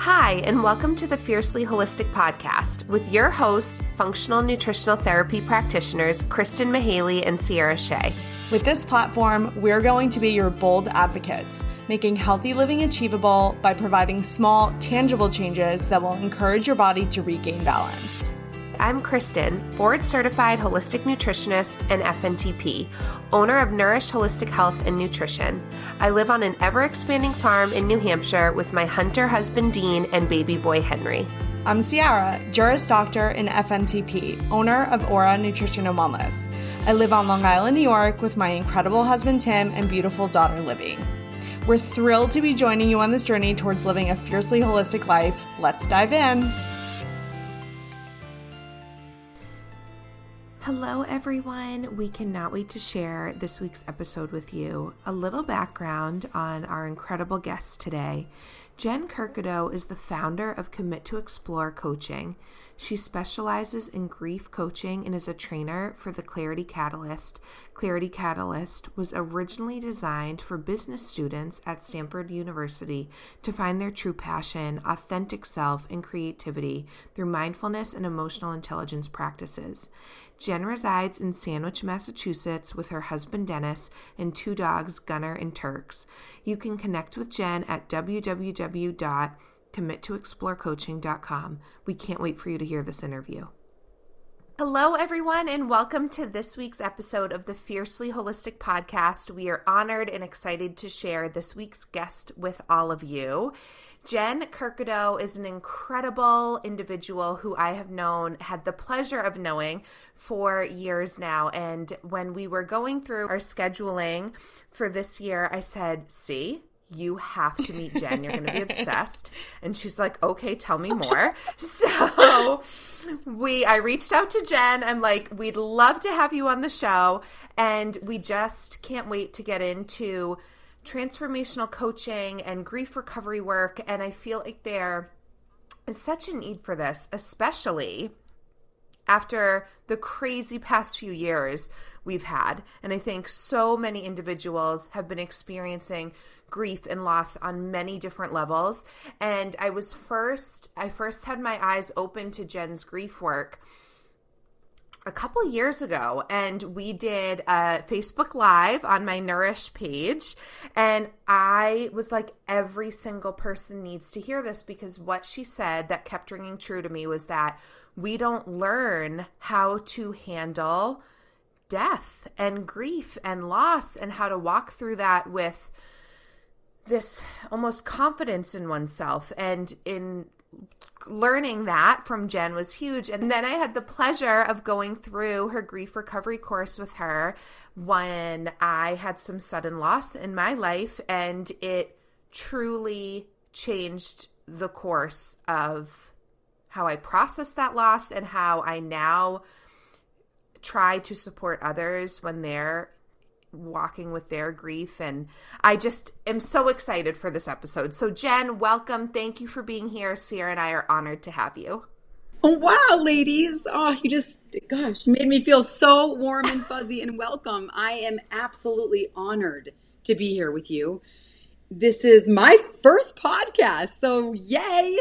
Hi, and welcome to the Fiercely Holistic Podcast with your hosts, functional nutritional therapy practitioners Kristen Mahaley and Sierra Shea. With this platform, we're going to be your bold advocates, making healthy living achievable by providing small, tangible changes that will encourage your body to regain balance. I'm Kristen, board-certified holistic nutritionist and FNTP, owner of Nourish Holistic Health and Nutrition. I live on an ever-expanding farm in New Hampshire with my hunter husband Dean and baby boy Henry. I'm Sierra, Juris Doctor and FNTP, owner of Aura Nutrition and Wellness. I live on Long Island, New York with my incredible husband Tim and beautiful daughter Libby. We're thrilled to be joining you on this journey towards living a fiercely holistic life. Let's dive in. Hello everyone, we cannot wait to share this week's episode with you. A little background on our incredible guest today. Jen Kirkado is the founder of Commit to Explore Coaching. She specializes in grief coaching and is a trainer for the Clarity Catalyst. Clarity Catalyst was originally designed for business students at Stanford University to find their true passion, authentic self, and creativity through mindfulness and emotional intelligence practices. Jen resides in Sandwich, Massachusetts with her husband Dennis and two dogs, Gunner and Turks. You can connect with Jen at www.committoexplorecoaching.com. We can't wait for you to hear this interview. Hello, everyone, and welcome to this week's episode of the Fiercely Holistic Podcast. We are honored and excited to share this week's guest with all of you. Jen Kirkado is an incredible individual who I have had the pleasure of knowing for years now. And when we were going through our scheduling for this year, I said, you have to meet Jen. You're going to be obsessed. And she's like, okay, tell me more. So I reached out to Jen. I'm like, we'd love to have you on the show. And we just can't wait to get into transformational coaching and grief recovery work. And I feel like there is such a need for this, especially after the crazy past few years we've had. And I think so many individuals have been experiencing grief and loss on many different levels. And I first had my eyes open to Jen's grief work a couple years ago, and we did a Facebook Live on my Nourish page, and I was like, every single person needs to hear this, because what she said that kept ringing true to me was that we don't learn how to handle death and grief and loss and how to walk through that with this almost confidence in oneself. And in learning that from Jen was huge. And then I had the pleasure of going through her grief recovery course with her when I had some sudden loss in my life, and it truly changed the course of how I processed that loss and how I now try to support others when they're walking with their grief. And I just am so excited for this episode. So Jen, welcome. Thank you for being here. Sierra and I are honored to have you. Oh, wow, ladies. Oh, you made me feel so warm and fuzzy and welcome. I am absolutely honored to be here with you. This is my first podcast, so yay.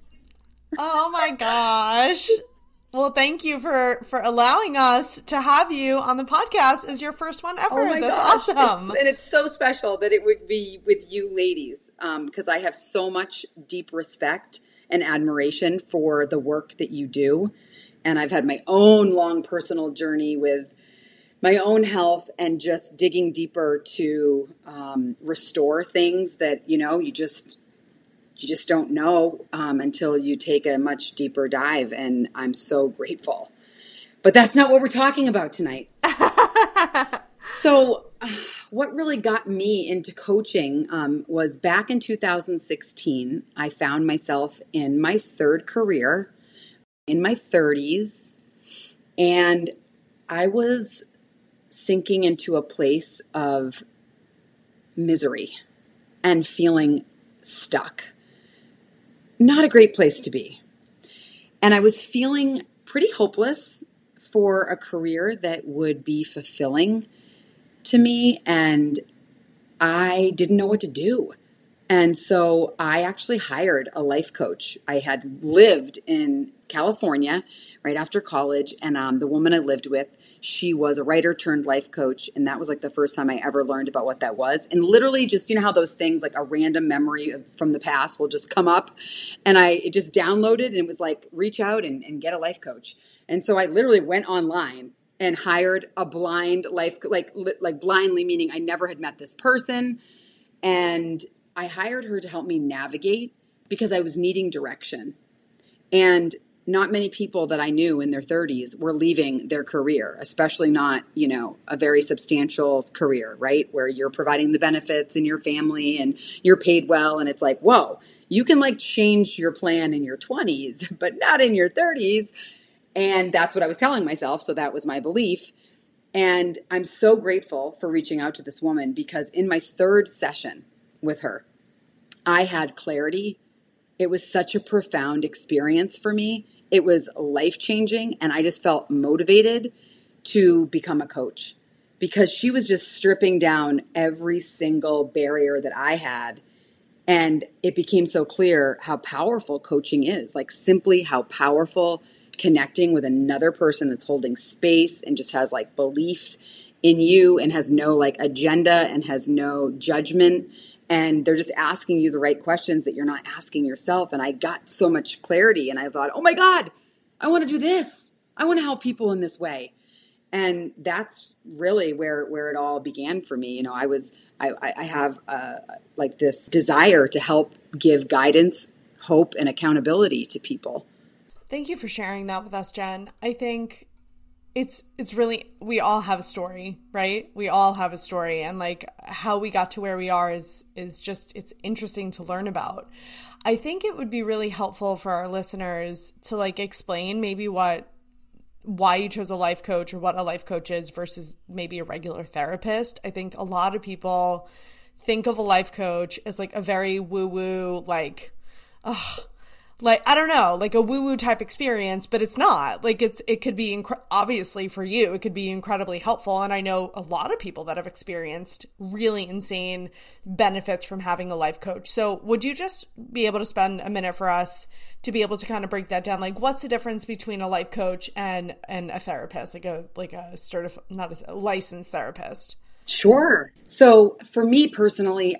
Oh my gosh. Well, thank you for allowing us to have you on the podcast as your first one ever. Oh my That's gosh. awesome. It's so special that it would be with you ladies, because I have so much deep respect and admiration for the work that you do. And I've had my own long personal journey with my own health and just digging deeper to restore things that, you just don't know until you take a much deeper dive. And I'm so grateful. But that's not what we're talking about tonight. So what really got me into coaching was back in 2016, I found myself in my third career, in my 30s, and I was sinking into a place of misery and feeling stuck. Not a great place to be. And I was feeling pretty hopeless for a career that would be fulfilling to me, and I didn't know what to do. And so I actually hired a life coach. I had lived in California right after college, and the woman I lived with, she was a writer turned life coach, and that was like the first time I ever learned about what that was. And literally, just you know how those things like a random memory from the past will just come up, and it just downloaded, and it was like reach out and get a life coach. And so I literally went online and hired a blind life, like blindly, meaning I never had met this person, and I hired her to help me navigate because I was needing direction. And not many people that I knew in their 30s were leaving their career, especially not, a very substantial career, right? Where you're providing the benefits in your family and you're paid well. And it's like, whoa, you can like change your plan in your 20s, but not in your 30s. And that's what I was telling myself. So that was my belief. And I'm so grateful for reaching out to this woman because in my third session with her, I had clarity. It was such a profound experience for me. It was life-changing, and I just felt motivated to become a coach because she was just stripping down every single barrier that I had, and it became so clear how powerful coaching is, like simply how powerful connecting with another person that's holding space and just has like belief in you and has no like agenda and has no judgment. And they're just asking you the right questions that you're not asking yourself. And I got so much clarity and I thought, oh my God, I want to do this. I want to help people in this way. And that's really where it all began for me. I have like this desire to help give guidance, hope, and accountability to people. Thank you for sharing that with us, Jen. I think it's really, we all have a story, right? We all have a story, and like how we got to where we are is just, it's interesting to learn about. I think it would be really helpful for our listeners to like explain maybe why you chose a life coach or what a life coach is versus maybe a regular therapist. I think a lot of people think of a life coach as like a very woo-woo, like I don't know, like a woo-woo type experience, but it's not. Like it could be, obviously for you, it could be incredibly helpful. And I know a lot of people that have experienced really insane benefits from having a life coach. So would you just be able to spend a minute for us to be able to kind of break that down? Like what's the difference between a life coach and a therapist, like a not a licensed therapist? Sure. So for me personally,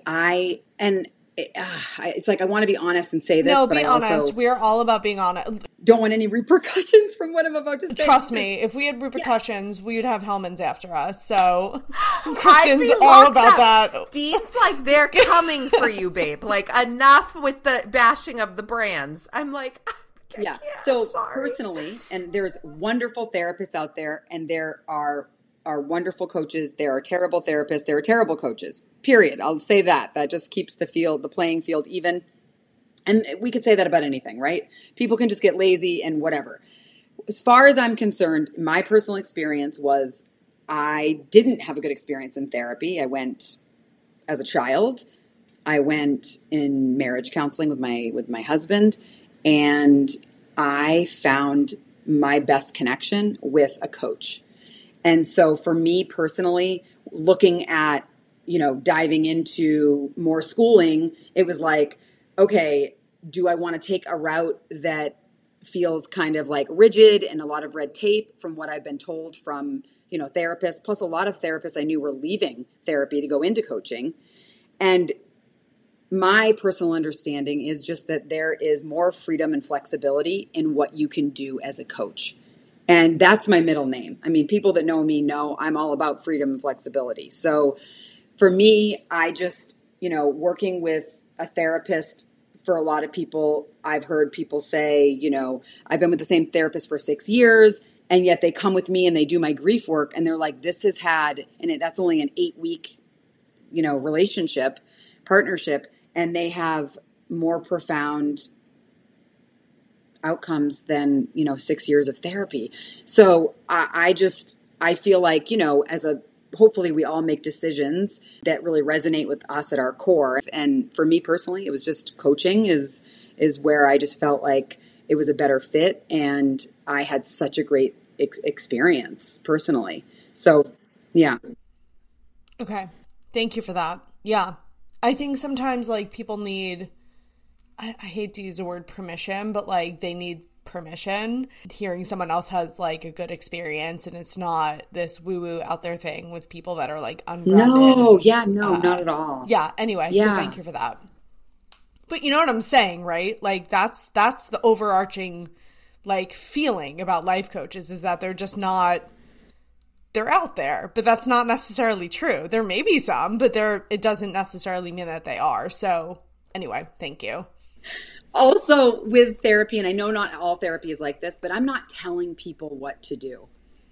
it's like I want to be honest and say this. No, but be honest. We're all about being honest. Don't want any repercussions from what I'm about to say. Trust me, if we had repercussions, we would have Hellmann's after us. So Kristen's all about that. Dean's like, they're coming for you, babe. Like, enough with the bashing of the brands. I'm like, yeah. So personally, and there's wonderful therapists out there, and there are wonderful coaches. There are terrible therapists. There are terrible coaches. Period. I'll say that. That just keeps the playing field even. And we could say that about anything, right? People can just get lazy and whatever. As far as I'm concerned, my personal experience was I didn't have a good experience in therapy. I went as a child. I went in marriage counseling with my husband, and I found my best connection with a coach. And so for me personally, looking at, diving into more schooling, it was like, okay, do I want to take a route that feels kind of like rigid and a lot of red tape from what I've been told from, therapists, plus a lot of therapists I knew were leaving therapy to go into coaching. And my personal understanding is just that there is more freedom and flexibility in what you can do as a coach. And that's my middle name. I mean, people that know me know I'm all about freedom and flexibility. So for me, I just, working with a therapist, for a lot of people, I've heard people say, I've been with the same therapist for 6 years, and yet they come with me and they do my grief work, and they're like, this has had, and that's only an 8-week, relationship, partnership, and they have more profound outcomes than 6 years of therapy. So I feel like hopefully we all make decisions that really resonate with us at our core. And for me personally, it was just coaching is where I just felt like it was a better fit, and I had such a great experience personally. So yeah. Okay, thank you for that. Yeah. I think sometimes like people need, I hate to use the word permission, but like they need permission. Hearing someone else has like a good experience and it's not this woo-woo out there thing with people that are like ungrounded. No, not at all. Yeah, anyway, so thank you for that. But you know what I'm saying, right? Like that's the overarching like feeling about life coaches is that they're just not, they're out there, but that's not necessarily true. There may be some, but it doesn't necessarily mean that they are. So anyway, thank you. Also with therapy, and I know not all therapy is like this, but I'm not telling people what to do.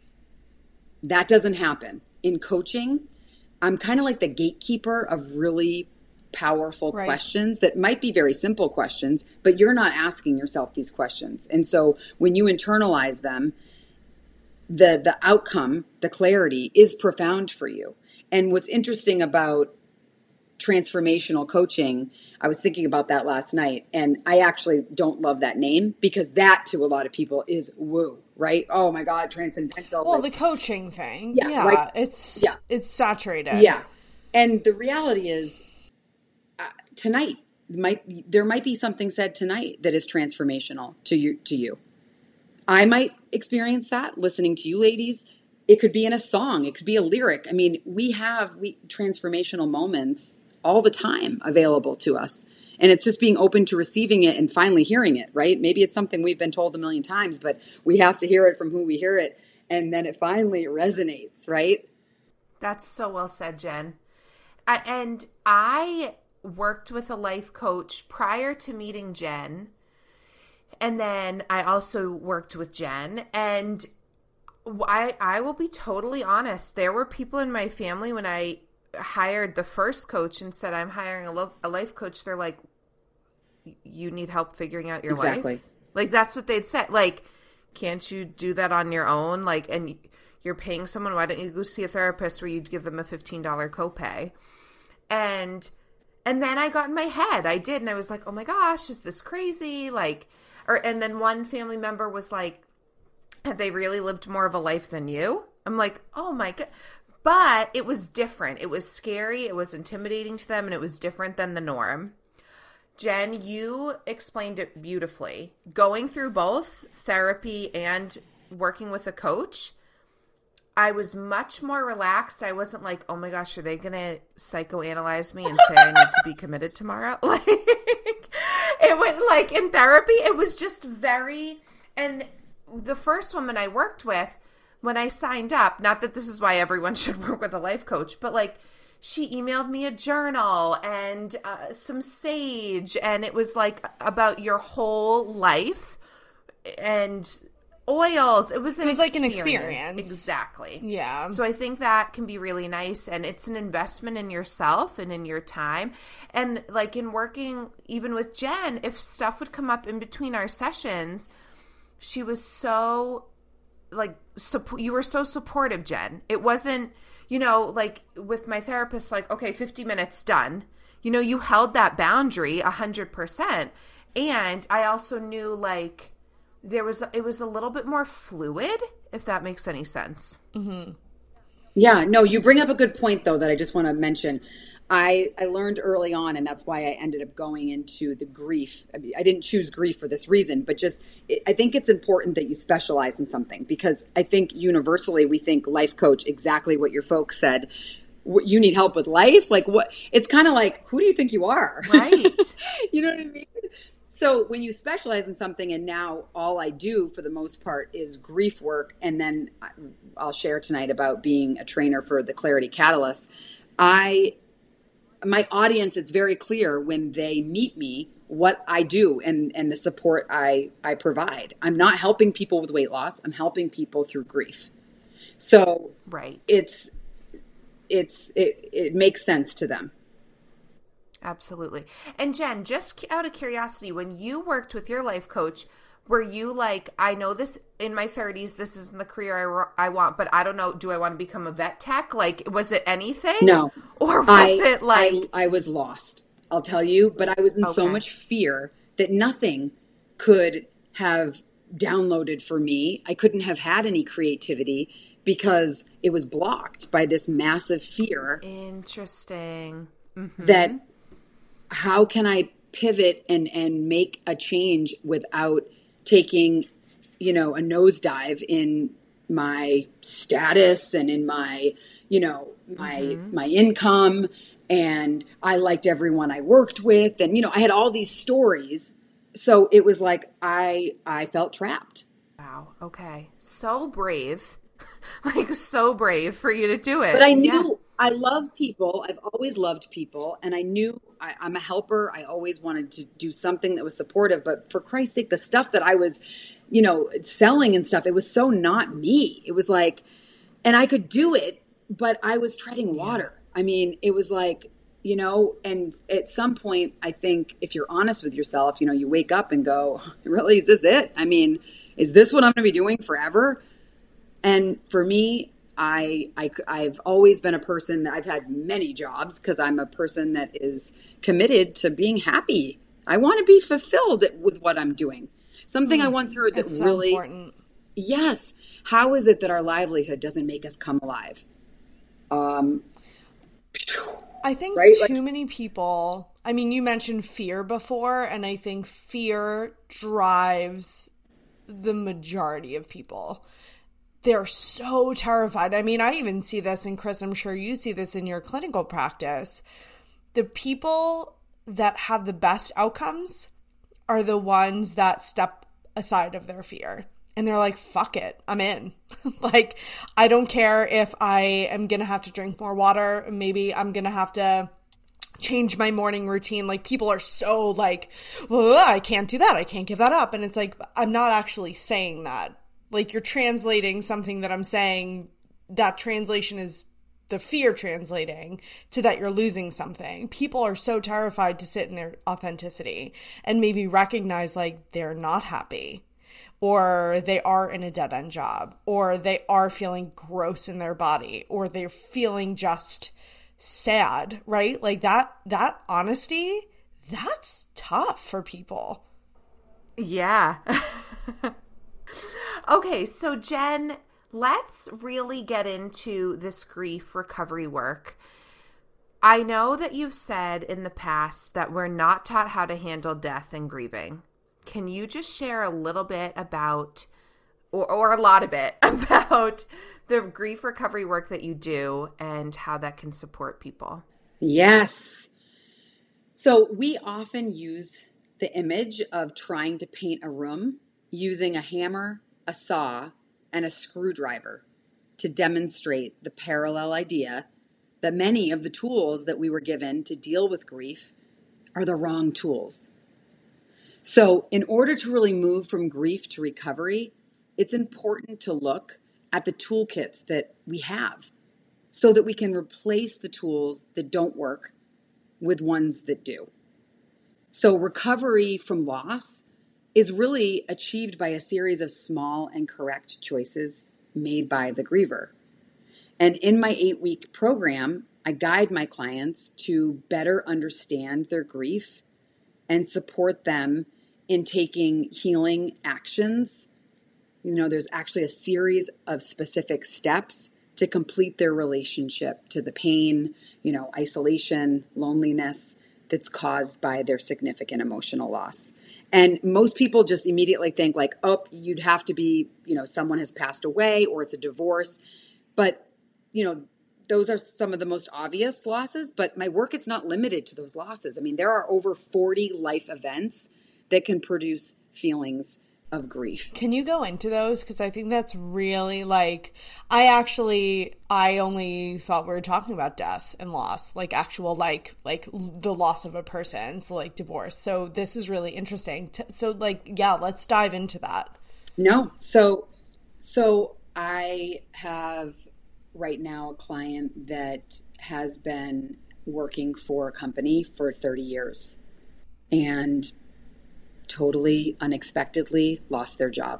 That doesn't happen. In coaching, I'm kind of like the gatekeeper of really powerful questions that might be very simple questions, but you're not asking yourself these questions. And so when you internalize them, the outcome, the clarity is profound for you. And what's interesting about transformational coaching, I was thinking about that last night, and I actually don't love that name because that to a lot of people is woo, right? Oh my God, transcendental. Well, the coaching thing. Yeah. Right? It's saturated. Yeah. And the reality is tonight there might be something said tonight that is transformational to you. I might experience that listening to you ladies. It could be in a song. It could be a lyric. I mean, we have transformational moments all the time available to us. And it's just being open to receiving it and finally hearing it, right? Maybe it's something we've been told a million times, but we have to hear it from who we hear it. And then it finally resonates, right? That's so well said, Jen. And I worked with a life coach prior to meeting Jen. And then I also worked with Jen. And I will be totally honest. There were people in my family when I hired the first coach and said, I'm hiring a life coach. They're like, you need help figuring out your life? Like, that's what they'd said. Like, can't you do that on your own? Like, and you're paying someone. Why don't you go see a therapist where you'd give them a $15 copay? And then I got in my head. I did. And I was like, oh my gosh, is this crazy? Like, and then one family member was like, have they really lived more of a life than you? I'm like, oh my God. But it was different. It was scary. It was intimidating to them. And it was different than the norm. Jen, you explained it beautifully. Going through both therapy and working with a coach, I was much more relaxed. I wasn't like, oh my gosh, are they going to psychoanalyze me and say I need to be committed tomorrow? Like, it went like in therapy, it was just very, and the first woman I worked with, when I signed up, not that this is why everyone should work with a life coach, but like she emailed me a journal and some sage, and it was like about your whole life and oils. It was like an experience. Exactly. Yeah. So I think that can be really nice, and it's an investment in yourself and in your time. And like in working even with Jen, if stuff would come up in between our sessions, she was so like, you were so supportive, Jen. It wasn't, like with my therapist, like, okay, 50 minutes done. You held that boundary 100%. And I also knew like it was a little bit more fluid, if that makes any sense. Mm-hmm. Yeah, no, you bring up a good point though, that I just want to mention. I learned early on, and that's why I ended up going into the grief. I mean, I didn't choose grief for this reason, but I think it's important that you specialize in something, because I think universally we think life coach, exactly what your folks said. You need help with life? Like what? It's kind of like, who do you think you are? Right. You know what I mean? So when you specialize in something, and now all I do for the most part is grief work, and then I'll share tonight about being a trainer for the Clarity Catalyst. My audience, it's very clear when they meet me what I do and the support I provide. I'm not helping people with weight loss. I'm helping people through grief. So right. It makes sense to them. Absolutely. And Jen, just out of curiosity, when you worked with your life coach, were you like, I know this in my 30s, this isn't the career I want, but I don't know, do I want to become a vet tech? Like, was it anything? No. Or was it like... I was lost, I'll tell you, but I was in so much fear that nothing could have downloaded for me. I couldn't have had any creativity because it was blocked by this massive fear. Interesting. Mm-hmm. That how can I pivot and make a change without taking, a nosedive in my status and in my, my income. And I liked everyone I worked with. And, I had all these stories. So it was like, I felt trapped. Wow. Okay. So brave. Like so brave for you to do it. But I knew I love people. I've always loved people. And I knew I'm a helper. I always wanted to do something that was supportive. But for Christ's sake, the stuff that I was, selling and stuff, it was so not me. It was like, and I could do it, but I was treading water. I mean, it was like, and at some point, I think if you're honest with yourself, you wake up and go, really, is this it? I mean, is this what I'm going to be doing forever? And for me, I've always been a person that I've had many jobs because I'm a person that is committed to being happy. I want to be fulfilled with what I'm doing. Something I once heard that so really important. Yes. How is it that our livelihood doesn't make us come alive? I think too many people, I mean, you mentioned fear before, and I think fear drives the majority of people. They're so terrified. I mean, I even see this, and Chris, I'm sure you see this in your clinical practice. The people that have the best outcomes are the ones that step aside of their fear. And they're like, fuck it, I'm in. Like, I don't care if I am going to have to drink more water. Maybe I'm going to have to change my morning routine. Like, people are so like, well, I can't do that. I can't give that up. And it's like, I'm not actually saying that. Like, you're translating something that I'm saying. That translation is the fear translating to that you're losing something. People are so terrified to sit in their authenticity and maybe recognize like they're not happy, or they are in a dead-end job, or they are feeling gross in their body, or they're feeling just sad, right? Like that honesty, that's tough for people. Yeah. Okay, so Jen, let's really get into this grief recovery work. I know that you've said in the past that we're not taught how to handle death and grieving. Can you just share a little bit about, or a lot of it, about the grief recovery work that you do and how that can support people? Yes. So we often use the image of trying to paint a room using a hammer, a saw, and a screwdriver to demonstrate the parallel idea that many of the tools that we were given to deal with grief are the wrong tools. So in order to really move from grief to recovery, it's important to look at the toolkits that we have so that we can replace the tools that don't work with ones that do. So recovery from loss is really achieved by a series of small and correct choices made by the griever. And in my 8-week program, I guide my clients to better understand their grief and support them in taking healing actions. There's actually a series of specific steps to complete their relationship to the pain, isolation, loneliness that's caused by their significant emotional loss. And most people just immediately think like, oh, you'd have to be, someone has passed away or it's a divorce. But, those are some of the most obvious losses. But my work, it's not limited to those losses. I mean, there are over 40 life events that can produce feelings of grief. Can you go into those? Because I think that's really like, I only thought we were talking about death and loss, like actual, like the loss of a person. So like divorce. So this is really interesting. Let's dive into that. No. So I have right now a client that has been working for a company for 30 years and totally unexpectedly lost their job.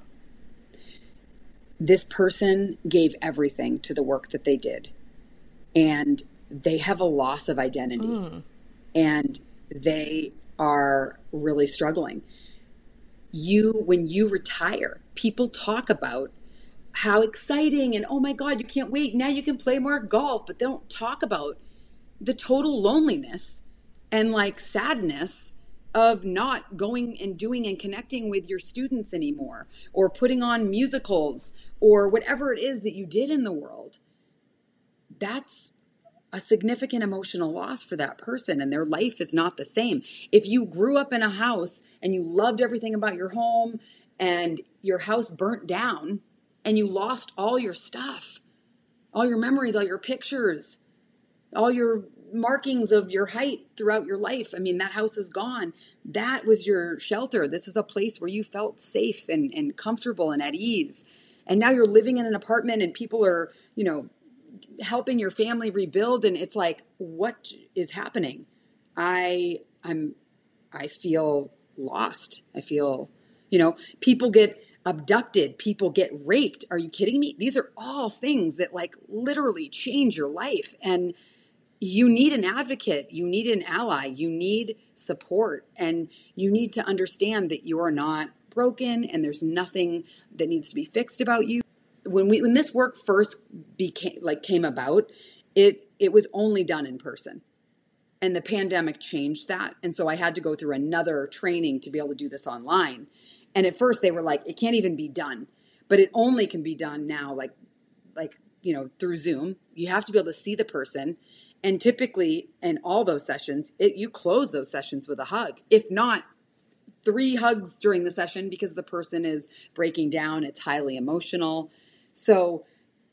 This person gave everything to the work that they did, and they have a loss of identity, and they are really struggling. When you retire, people talk about how exciting and, oh my God, you can't wait. Now you can play more golf, but they don't talk about the total loneliness and like sadness of not going and doing and connecting with your students anymore, or putting on musicals, or whatever it is that you did in the world. That's a significant emotional loss for that person, and their life is not the same. If you grew up in a house and you loved everything about your home and your house burnt down and you lost all your stuff, all your memories, all your pictures, all your markings of your height throughout your life, I mean, that house is gone. That was your shelter. This is a place where you felt safe and comfortable and at ease. And now you're living in an apartment and people are, helping your family rebuild, and it's like, what is happening? I feel lost. I feel, people get abducted, people get raped. Are you kidding me? These are all things that like literally change your life, and you need an advocate, you need an ally, you need support, and you need to understand that you are not broken and there's nothing that needs to be fixed about you. When this work first came about, it was only done in person, and the pandemic changed that. And so I had to go through another training to be able to do this online. And at first they were like, it can't even be done, but it only can be done now, through Zoom. You have to be able to see the person. And typically in all those sessions, you close those sessions with a hug, if not 3 hugs during the session, because the person is breaking down. It's highly emotional. So,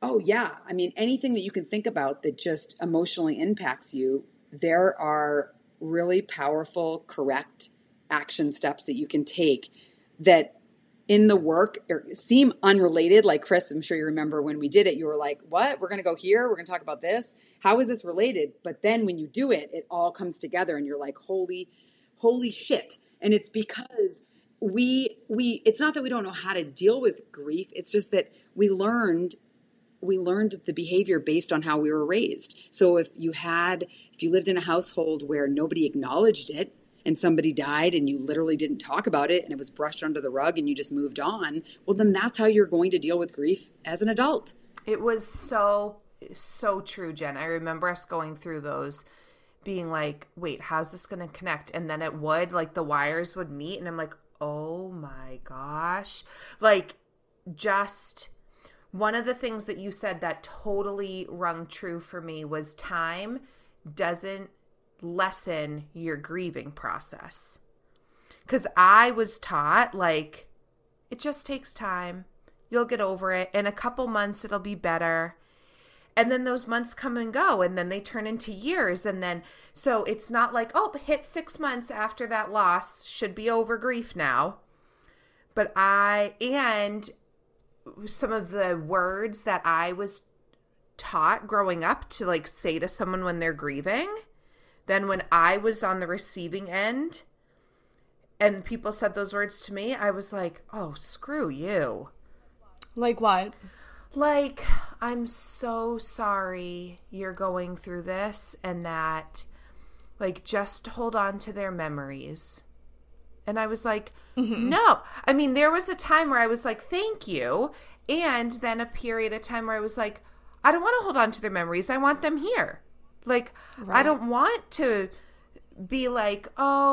anything that you can think about that just emotionally impacts you, there are really powerful, correct action steps that you can take that in the work seem unrelated. Like Chris, I'm sure you remember when we did it, you were like, what? We're going to go here. We're going to talk about this. How is this related? But then when you do it, it all comes together and you're like, holy shit. And it's because it's not that we don't know how to deal with grief. It's just that we learned the behavior based on how we were raised. So if you lived in a household where nobody acknowledged it and somebody died and you literally didn't talk about it and it was brushed under the rug and you just moved on, well, then that's how you're going to deal with grief as an adult. It was so true, Jen. I remember us going through those, being like, wait, how's this going to connect? And then it would, like, the wires would meet, and I'm like, oh my gosh. Like, just one of the things that you said that totally rung true for me was time doesn't lessen your grieving process. Because I was taught, like, it just takes time. You'll get over it. In a couple months, it'll be better. And then those months come and go, and then they turn into years. And then, so it's not like, hit 6 months after that loss, should be over grief now. But and some of the words that I was taught growing up to like say to someone when they're grieving, then when I was on the receiving end and people said those words to me, I was like, oh, screw you. Like what? Like, I'm so sorry you're going through this, and that, like, just hold on to their memories. And I was like, no. I mean, there was a time where I was like, thank you. And then a period of time where I was like, I don't want to hold on to their memories. I want them here. Like, right. I don't want to be like,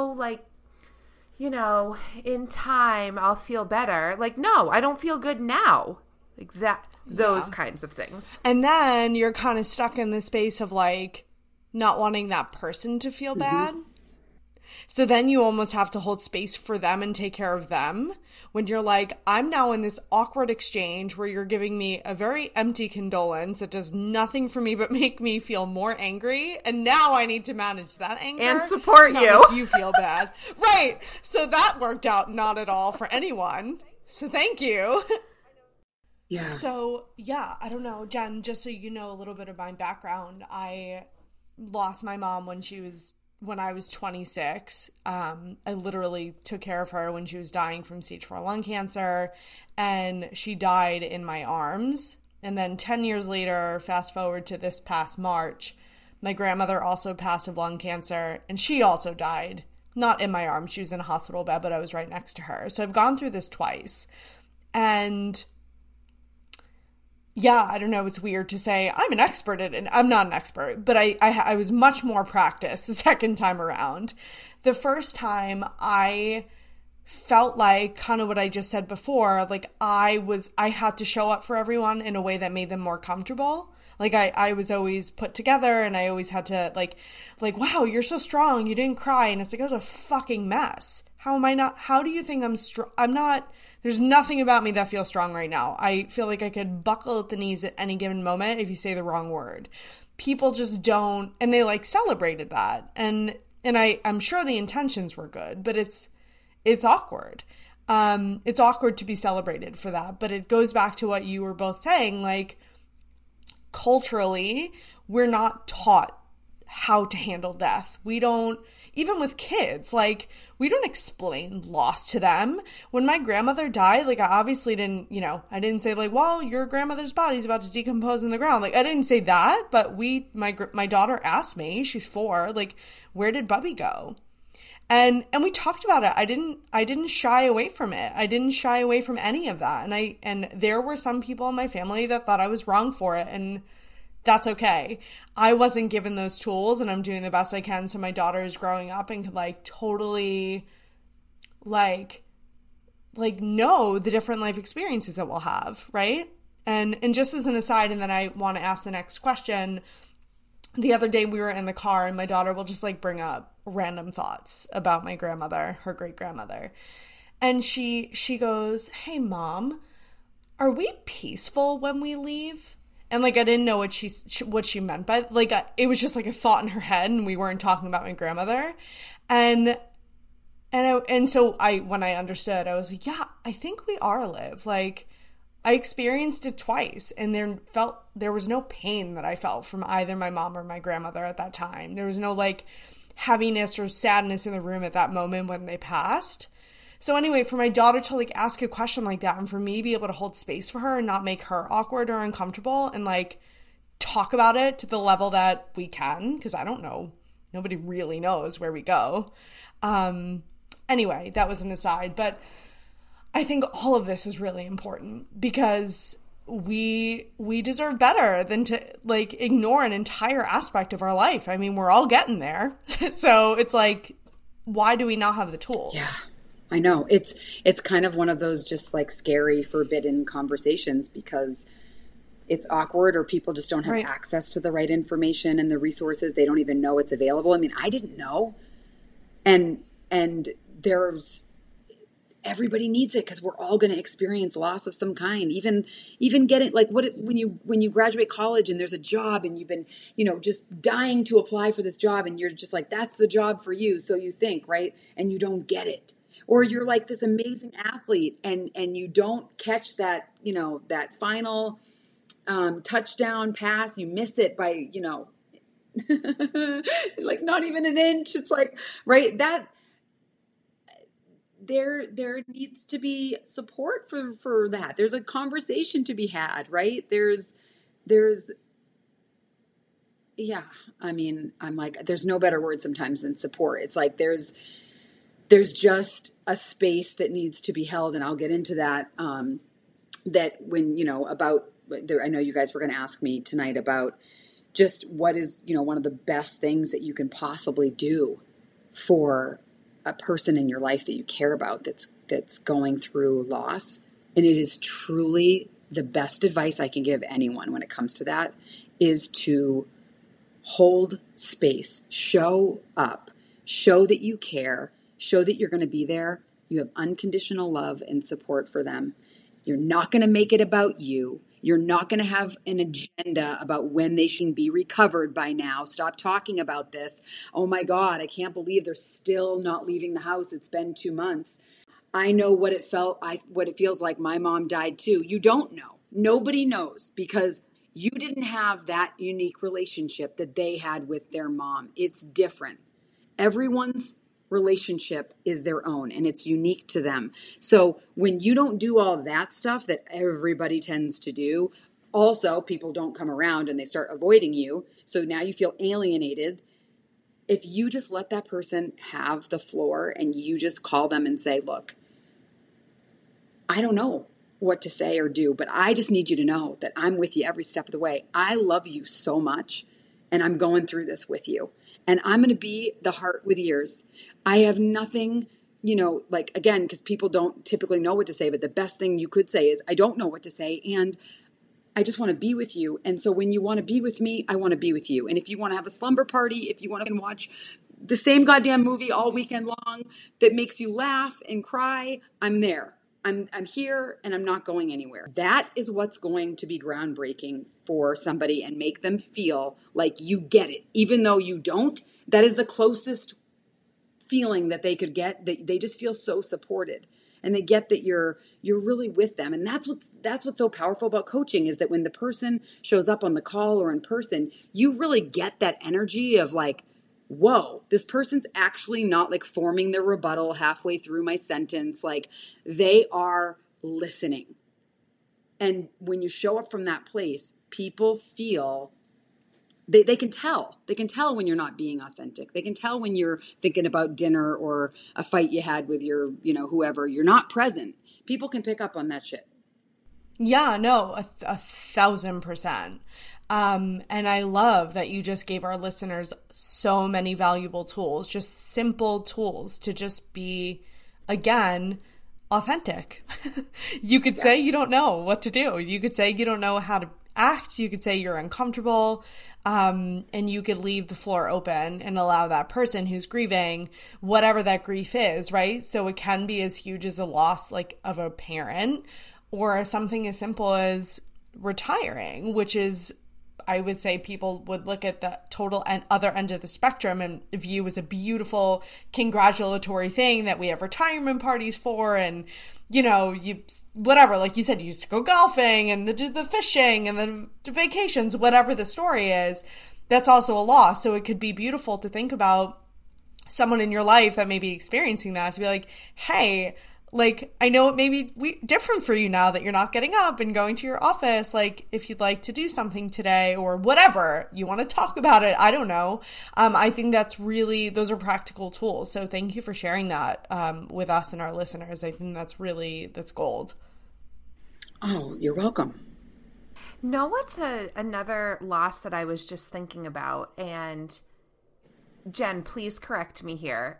in time I'll feel better. Like, no, I don't feel good now. Like that, those kinds of things. And then you're kind of stuck in the space of like not wanting that person to feel bad. So then you almost have to hold space for them and take care of them when you're like, I'm now in this awkward exchange where you're giving me a very empty condolence that does nothing for me but make me feel more angry. And now I need to manage that anger. And support to you. Not make you feel bad. Right. So that worked out not at all for anyone. So thank you. Yeah. So, I don't know, Jen, just so you know a little bit of my background, I lost my mom when I was 26. I literally took care of her when she was dying from stage 4 lung cancer, and she died in my arms. And then 10 years later, fast forward to this past March, my grandmother also passed of lung cancer, and she also died. Not in my arms. She was in a hospital bed, but I was right next to her. So I've gone through this twice. And yeah, I don't know, it's weird to say I'm an expert at it. I'm not an expert, but I was much more practiced the second time around. The first time I felt like kind of what I just said before, like I had to show up for everyone in a way that made them more comfortable. Like I was always put together and I always had to like, wow, you're so strong. You didn't cry. And it's like, it was a fucking mess. How do you think I'm strong? I'm not, there's nothing about me that feels strong right now. I feel like I could buckle at the knees at any given moment if you say the wrong word. People just don't, and they like celebrated that. And I'm sure the intentions were good, but it's awkward. It's awkward to be celebrated for that. But it goes back to what you were both saying, like culturally, we're not taught how to handle death. We don't, even with kids, like we don't explain loss to them. When my grandmother died, like I obviously didn't, I didn't say like, well, your grandmother's body's about to decompose in the ground. Like I didn't say that, but my daughter asked me, she's 4, like, where did Bubby go? And we talked about it. I didn't shy away from it. I didn't shy away from any of that. And there were some people in my family that thought I was wrong for it, and that's okay. I wasn't given those tools, and I'm doing the best I can. So my daughter is growing up and can like totally like know the different life experiences that we'll have, right? And just as an aside, and then I want to ask the next question. The other day we were in the car and my daughter will just like bring up random thoughts about my grandmother, her great grandmother. And she goes, "Hey mom, are we peaceful when we leave?" And like I didn't know what she meant by like it was just like a thought in her head, and we weren't talking about my grandmother. And so when I understood, I was like, yeah, I think we are, Liv. Like I experienced it twice, and there was no pain that I felt from either my mom or my grandmother at that time. There was no like heaviness or sadness in the room at that moment when they passed. So anyway, for my daughter to like ask a question like that, and for me to be able to hold space for her and not make her awkward or uncomfortable, and like talk about it to the level that we can, because I don't know, nobody really knows where we go. Anyway, that was an aside, but I think all of this is really important because we deserve better than to like ignore an entire aspect of our life. I mean, we're all getting there. So it's like, why do we not have the tools? Yeah, I know. It's kind of one of those just like scary, forbidden conversations because it's awkward or people just don't have access to the right information and the resources. They don't even know it's available. I mean, I didn't know. And there's, everybody needs it because we're all going to experience loss of some kind. Even getting like when you graduate college and there's a job and you've been, just dying to apply for this job and you're just like, that's the job for you. So you think, right. And you don't get it. Or you're like this amazing athlete and you don't catch that, that final touchdown pass. You miss it by, like not even an inch. It's like, right. That, there needs to be support for that. There's a conversation to be had, right? There's yeah, I mean, I'm like, there's no better word sometimes than support. It's like there's just a space that needs to be held, and I'll get into that that when about there, I know you guys were going to ask me tonight about just what is one of the best things that you can possibly do for a person in your life that you care about that's going through loss. And it is truly the best advice I can give anyone when it comes to that is to hold space, show up, show that you care, show that you're going to be there. You have unconditional love and support for them. You're not going to make it about you. You're not going to have an agenda about when they should be recovered by now. Stop talking about this. Oh my God, I can't believe they're still not leaving the house. It's been 2 months. I know what it feels like. My mom died too. You don't know. Nobody knows because you didn't have that unique relationship that they had with their mom. It's different. Everyone's relationship is their own and it's unique to them. So when you don't do all that stuff that everybody tends to do, also people don't come around and they start avoiding you. So now you feel alienated. If you just let that person have the floor and you just call them and say, look, I don't know. what to say or do, but I just need you to know that I'm with you every step of the way. I love you so much, and I'm going through this with you. And I'm going to be the heart with ears. I have nothing, like, again, because people don't typically know what to say, but the best thing you could say is, I don't know what to say, and I just want to be with you. And so when you want to be with me, I want to be with you. And if you want to have a slumber party, if you want to watch the same goddamn movie all weekend long that makes you laugh and cry, I'm there. I'm here, and I'm not going anywhere. That is what's going to be groundbreaking for somebody and make them feel like you get it. Even though you don't, that is the closest feeling that they could get. They just feel so supported, and they get that you're really with them. And that's what's so powerful about coaching, is that when the person shows up on the call or in person, you really get that energy of like, whoa, this person's actually not like forming their rebuttal halfway through my sentence. Like, they are listening. And when you show up from that place, people feel, they can tell. They can tell when you're not being authentic. They can tell when you're thinking about dinner or a fight you had with your, whoever. You're not present. People can pick up on that shit. Yeah, no, 1,000%. And I love that you just gave our listeners so many valuable tools, just simple tools to just be, again, authentic. You could say you don't know what to do. You could say you don't know how to act. You could say you're uncomfortable, and you could leave the floor open and allow that person who's grieving, whatever that grief is, right? So it can be as huge as a loss, like, of a parent, or something as simple as retiring, which is, I would say, people would look at the total and other end of the spectrum and view as a beautiful congratulatory thing that we have retirement parties for. And, you, whatever, like you said, you used to go golfing and the fishing and the vacations, whatever the story is, that's also a loss. So it could be beautiful to think about someone in your life that may be experiencing that, to be like, hey, like, I know it may be different for you now that you're not getting up and going to your office. Like, if you'd like to do something today or whatever, you want to talk about it, I don't know. I think those are practical tools. So thank you for sharing that with us and our listeners. I think that's gold. Oh, you're welcome. No, what's another loss that I was just thinking about? And Jen, please correct me here.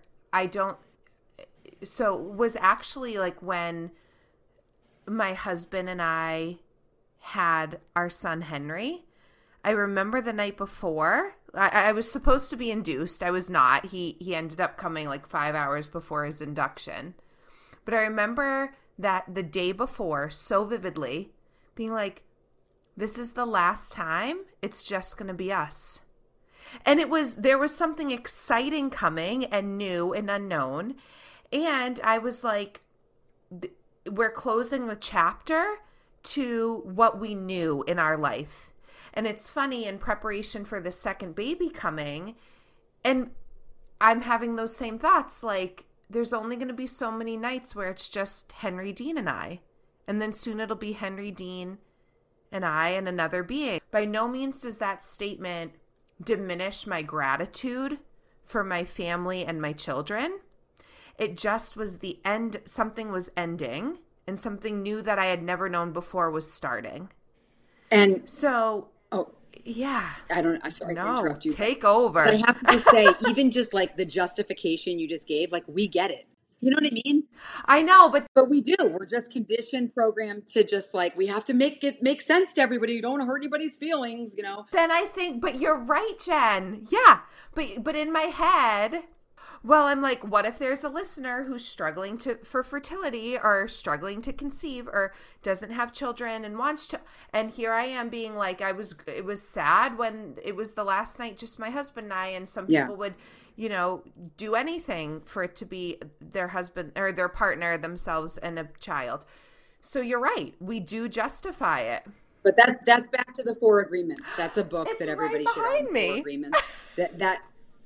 So was actually like when my husband and I had our son Henry. I remember the night before, I was supposed to be induced. I was not. He ended up coming like 5 hours before his induction. But I remember that the day before so vividly, being like, this is the last time. It's just going to be us. And there was something exciting coming and new and unknown. And I was like, we're closing the chapter to what we knew in our life. And it's funny, in preparation for the second baby coming, and I'm having those same thoughts, like, there's only going to be so many nights where it's just Henry Dean and I. And then soon it'll be Henry Dean and I and another being. By no means does that statement diminish my gratitude for my family and my children. It just was the end. Something was ending, and something new that I had never known before was starting. And so, yeah. I'm sorry to interrupt you. Take over. But I have to just say, even just like the justification you just gave, like, we get it. You know what I mean? I know, but we do. We're just conditioned, programmed to just like, we have to make it make sense to everybody. You don't want to hurt anybody's feelings, Then I think, but you're right, Jen. Yeah. But in my head, well, I'm like, what if there's a listener who's struggling for fertility or struggling to conceive or doesn't have children and wants to, and here I am being like, it was sad when it was the last night, just my husband and I, and some people would, do anything for it to be their husband or their partner, themselves, and a child. So you're right. We do justify it. But that's back to the 4 agreements. That's a book that everybody right should own. me. 4 agreements. That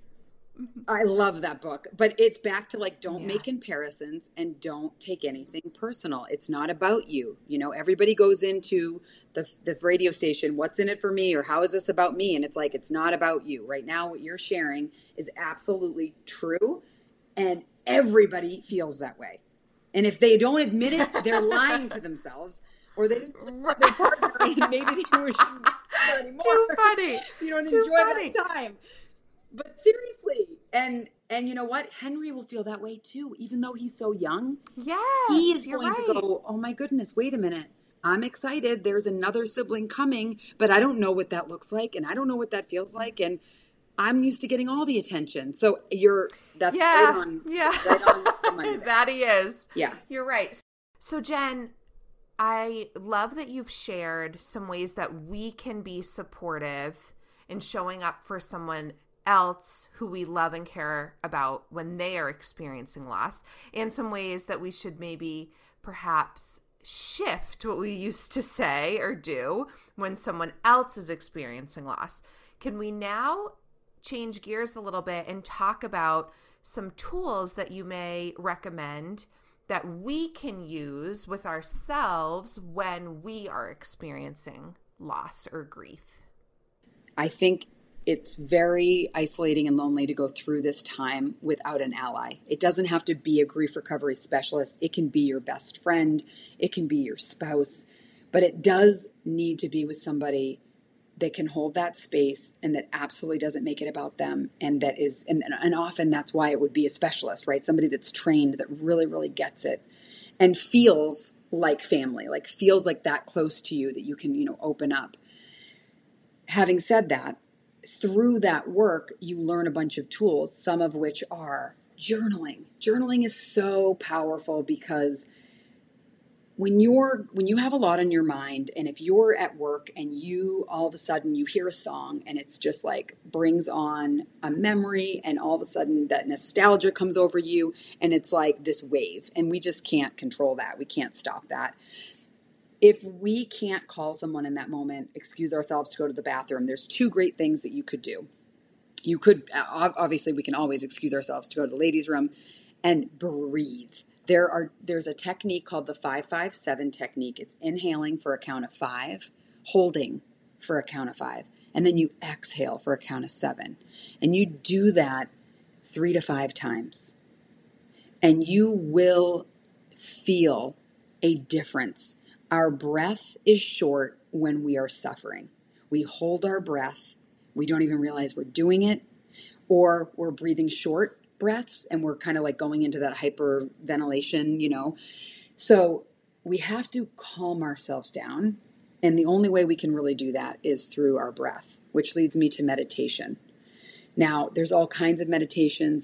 I love that book, but it's back to like, don't make comparisons and don't take anything personal. It's not about you. Everybody goes into the radio station, what's in it for me, or how is this about me? And it's like, it's not about you right now. What you're sharing is absolutely true. And everybody feels that way. And if they don't admit it, they're lying to themselves, or they didn't love their partner and maybe they shouldn't be there anymore. Too funny. You don't Too enjoy funny. that time. But seriously, and you know what? Henry will feel that way too, even though he's so young. Yes, he is you're going right. to go, oh my goodness, wait a minute. I'm excited. There's another sibling coming, but I don't know what that looks like, and I don't know what that feels like, and I'm used to getting all the attention. So that's right on the money there. That he is. Yeah. You're right. So Jen, I love that you've shared some ways that we can be supportive in showing up for someone else who we love and care about when they are experiencing loss, and some ways that we should maybe perhaps shift what we used to say or do when someone else is experiencing loss. Can we now change gears a little bit and talk about some tools that you may recommend that we can use with ourselves when we are experiencing loss or grief? I think it's very isolating and lonely to go through this time without an ally. It doesn't have to be a grief recovery specialist. It can be your best friend. It can be your spouse. But it does need to be with somebody that can hold that space and that absolutely doesn't make it about them. And that is, and often that's why it would be a specialist, right? Somebody that's trained, that really, really gets it and feels like family, like feels like that close to you that you can, open up. Having said that, through that work, you learn a bunch of tools, some of which are journaling. Journaling is so powerful because when you have a lot on your mind, and if you're at work and you all of a sudden you hear a song and it's just like brings on a memory, and all of a sudden that nostalgia comes over you and it's like this wave, and we just can't control that. We can't stop that. If we can't call someone in that moment, excuse ourselves to go to the bathroom, there's two great things that you could do. You could, obviously we can always excuse ourselves to go to the ladies' room and breathe. There's a technique called the 5-5-7 technique. It's inhaling for a count of 5, holding for a count of 5, and then you exhale for a count of 7. And you do that 3 to 5 times. And you will feel a difference. Our breath is short when we are suffering. We hold our breath. We don't even realize we're doing it, or we're breathing short breaths and we're kind of like going into that hyperventilation, So we have to calm ourselves down. And the only way we can really do that is through our breath, which leads me to meditation. Now, there's all kinds of meditations.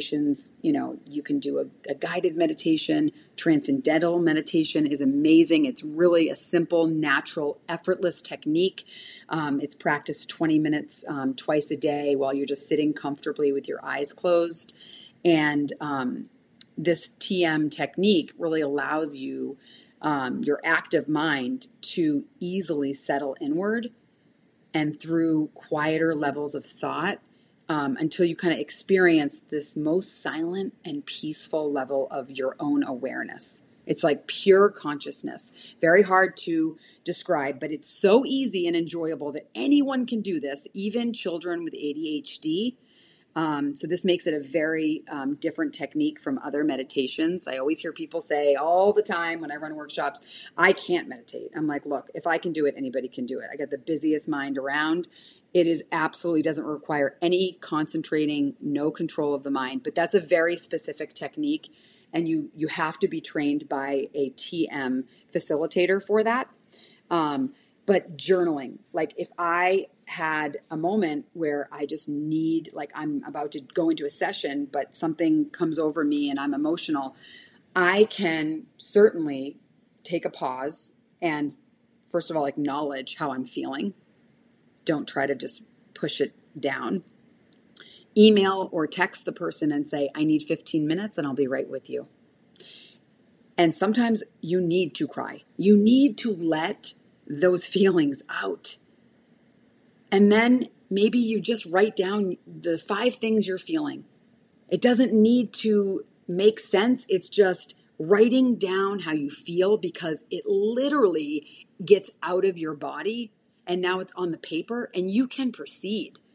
You can do a guided meditation. Transcendental meditation is amazing. It's really a simple, natural, effortless technique. It's practiced 20 minutes twice a day while you're just sitting comfortably with your eyes closed. And this TM technique really allows you, your active mind, to easily settle inward and through quieter levels of thought, until you kind of experience this most silent and peaceful level of your own awareness. It's like pure consciousness. Very hard to describe, but it's so easy and enjoyable that anyone can do this, even children with ADHD. So this makes it a very different technique from other meditations. I always hear people say all the time when I run workshops, I can't meditate. I'm like, look, if I can do it, anybody can do it. I got the busiest mind around. It is absolutely doesn't require any concentrating, no control of the mind, but that's a very specific technique. And you have to be trained by a TM facilitator for that. But journaling, like if I had a moment where I just need, like I'm about to go into a session, but something comes over me and I'm emotional, I can certainly take a pause and first of all, acknowledge how I'm feeling. Don't try to just push it down. Email or text the person and say, I need 15 minutes and I'll be right with you. And sometimes you need to cry. You need to let those feelings out. And then maybe you just write down the 5 things you're feeling. It doesn't need to make sense. It's just writing down how you feel, because it literally gets out of your body and now it's on the paper and you can proceed.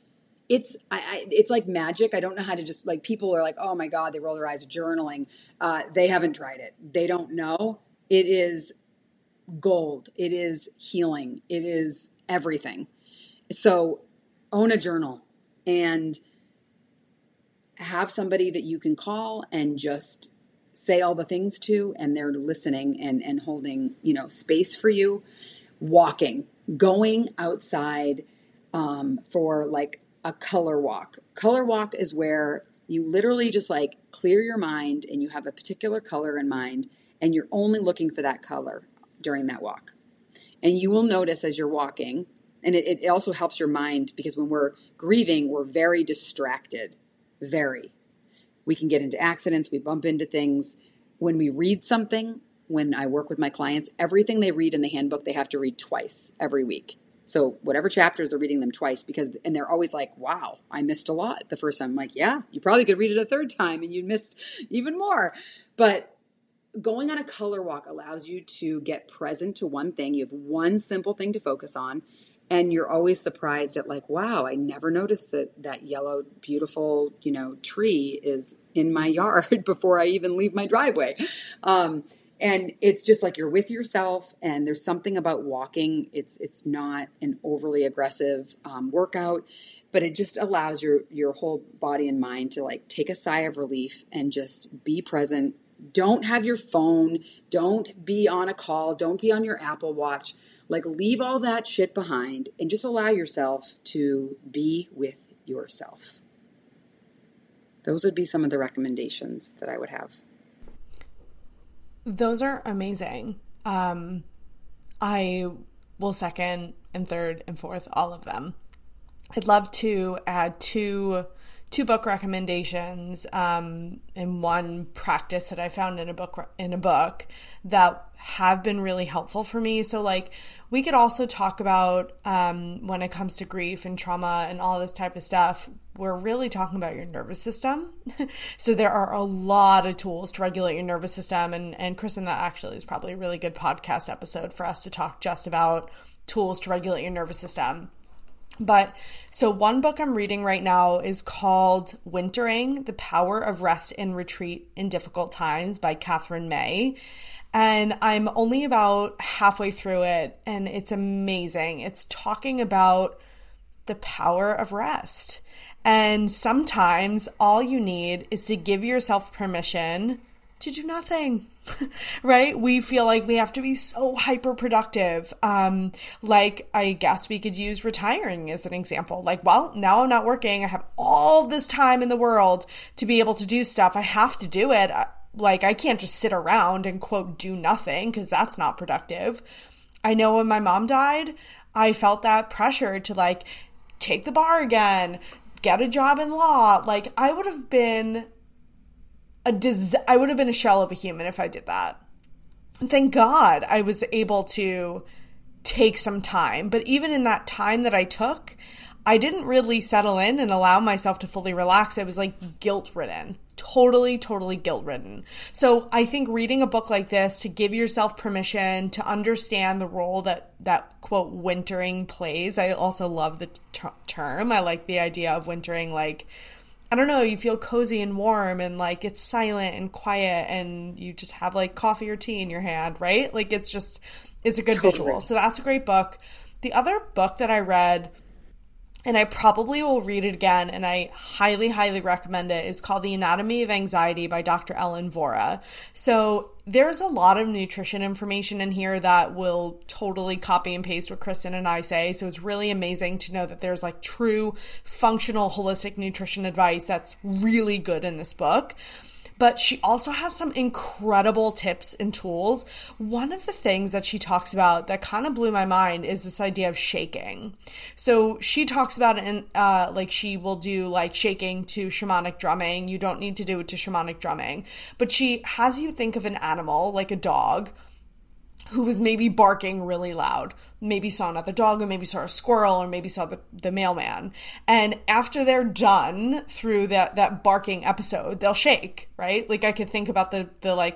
it's like magic. I don't know how to just, like, people are like, oh my God, they roll their eyes at journaling. They haven't tried it. They don't know. It is gold. It is healing. It is everything. So own a journal and have somebody that you can call and just say all the things to, and they're listening and holding, space for you. Walking, going outside for like a color walk. Color walk is where you literally just like clear your mind and you have a particular color in mind and you're only looking for that color during that walk. And you will notice as you're walking, and it also helps your mind, because when we're grieving, we're very distracted. Very. We can get into accidents. We bump into things. When we read something, when I work with my clients, everything they read in the handbook, they have to read twice every week. So whatever chapters, they're reading them twice, and they're always like, wow, I missed a lot the first time. I'm like, yeah, you probably could read it a third time and you missed even more. But going on a color walk allows you to get present to one thing. You have one simple thing to focus on. And you're always surprised at, like, wow, I never noticed that yellow, beautiful, tree is in my yard before I even leave my driveway. And it's just like you're with yourself, and there's something about walking. It's not an overly aggressive workout, but it just allows your whole body and mind to like take a sigh of relief and just be present. Don't have your phone. Don't be on a call. Don't be on your Apple Watch. Like, leave all that shit behind and just allow yourself to be with yourself. Those would be some of the recommendations that I would have. Those are amazing. I will second and third and fourth all of them. I'd love to add two book recommendations and one practice that I found in a book that have been really helpful for me. So like we could also talk about when it comes to grief and trauma and all this type of stuff, we're really talking about your nervous system. So there are a lot of tools to regulate your nervous system. And Kristen, that actually is probably a really good podcast episode for us to talk just about tools to regulate your nervous system. But so one book I'm reading right now is called Wintering: The Power of Rest and Retreat in Difficult Times by Catherine May. And I'm only about halfway through it, and it's amazing. It's talking about the power of rest. And sometimes all you need is to give yourself permission to do nothing, right? We feel like we have to be so hyper productive. Like I guess we could use retiring as an example. Like, well, now I'm not working. I have all this time in the world to be able to do stuff. I have to do it. Like I can't just sit around and quote, do nothing, because that's not productive. I know when my mom died, I felt that pressure to like take the bar again, get a job in law. Like I would have been a shell of a human if I did that. And thank God I was able to take some time. But even in that time that I took, I didn't really settle in and allow myself to fully relax. I was like guilt-ridden. Totally guilt-ridden. So I think reading a book like this to give yourself permission to understand the role that quote wintering plays. I also love the term. I like the idea of wintering, like, I don't know, you feel cozy and warm and like it's silent and quiet and you just have like coffee or tea in your hand, right? Like it's a good visual. So that's a great book. The other book that I read, and I probably will read it again, and I highly, highly recommend it, is called The Anatomy of Anxiety by Dr. Ellen Vora. So there's a lot of nutrition information in here that will totally copy and paste what Kristen and I say. So it's really amazing to know that there's like true functional holistic nutrition advice that's really good in this book. But she also has some incredible tips and tools. One of the things that she talks about that kind of blew my mind is this idea of shaking. So she talks about it in, like she will do like shaking to shamanic drumming. You don't need to do it to shamanic drumming. But she has you think of an animal, like a dog, who was maybe barking really loud. Maybe saw another dog, or maybe saw a squirrel, or maybe saw the mailman. And after they're done through that barking episode, they'll shake, right? Like I could think about the like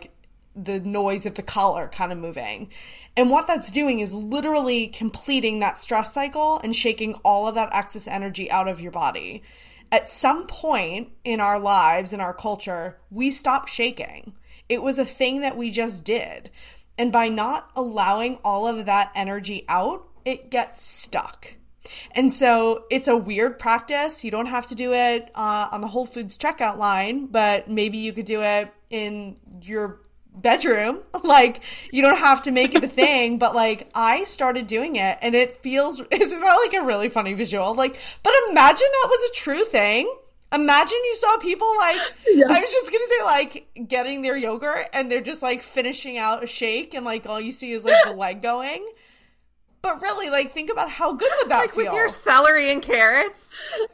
the noise of the collar kind of moving. And what that's doing is literally completing that stress cycle and shaking all of that excess energy out of your body. At some point in our lives, in our culture, we stopped shaking. It was a thing that we just did. And by not allowing all of that energy out, it gets stuck. And so it's a weird practice. You don't have to do it on the Whole Foods checkout line, but maybe you could do it in your bedroom. Like, you don't have to make it a thing, but like, I started doing it and it feels, isn't that like a really funny visual? Like, but imagine that was a true thing. Imagine you saw people like, yeah. I was just going to say like getting their yogurt and they're just like finishing out a shake and like all you see is like the leg going. But really, like, think about how good would that like feel? With your celery and carrots.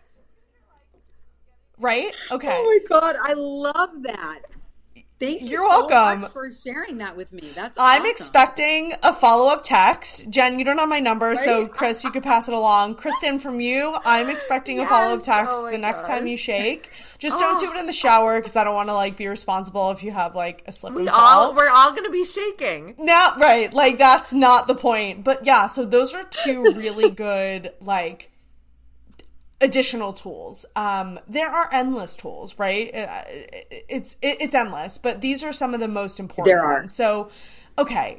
Right? Okay. Oh my God, I love that. Thank you so much for sharing that with me. That's awesome. I'm expecting a follow-up text. Jen, you don't have my number, right? So Chris, you could pass it along. Kristen, from you, I'm expecting a follow-up text the next time you shake. Just don't do it in the shower because I don't want to like be responsible if you have like a slip and fall. We're all going to be shaking. No, right. Like that's not the point. But yeah, so those are two really good like additional tools. There are endless tools, right? It's endless, but these are some of the most important there are. ones. So, okay.